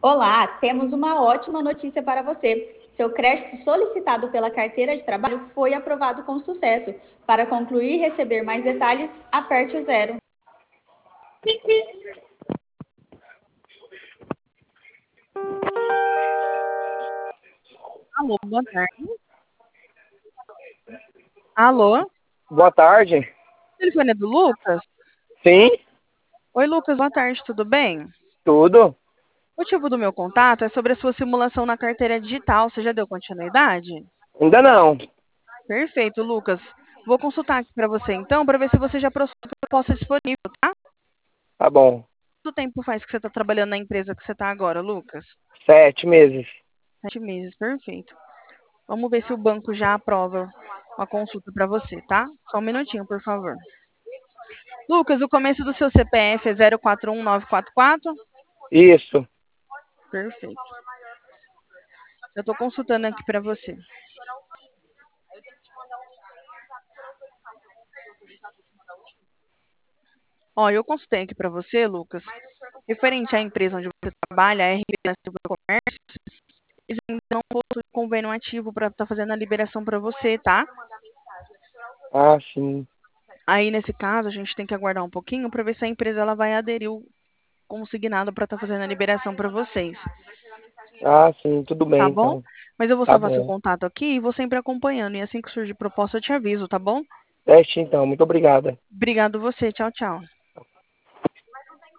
Olá, temos uma ótima notícia para você. Seu crédito solicitado pela carteira de trabalho foi aprovado com sucesso. Para concluir e receber mais detalhes, aperte o 0. Alô, boa tarde. Alô, Boa tarde. o telefone é do Lucas? Sim, Oi, Lucas, boa tarde, tudo bem? tudo? O motivo do meu contato é sobre a sua simulação na carteira digital. Você já deu continuidade? Ainda não. Perfeito, Lucas. Vou consultar aqui para você então, para ver se você já processou a proposta disponível, tá? Tá bom. Quanto tempo faz que você está trabalhando na empresa que você está agora, Lucas? 7 meses. 7 meses, perfeito. Vamos ver se o banco já aprova uma consulta para você, tá? Só um minutinho, por favor. Lucas, o começo do seu CPF é 041944? Isso. Perfeito. Eu estou consultando aqui para você. Ó, eu consultei aqui para você, Lucas, referente à empresa onde você trabalha, a RB Silva Comércio, eles ainda não possuem convênio ativo para estar fazendo a liberação para você, tá? Ah, sim. Aí, nesse caso, a gente tem que aguardar um pouquinho para ver se a empresa ela vai aderir o consignado para estar fazendo a liberação para vocês, Ah, sim. Tudo tá bem, bom? então. Mas eu vou Tá salvar seu bom. contato aqui e vou sempre acompanhando. E assim que surgir proposta, eu te aviso, tá bom? Teste, então. Muito obrigada. Obrigado você. Tchau, tchau.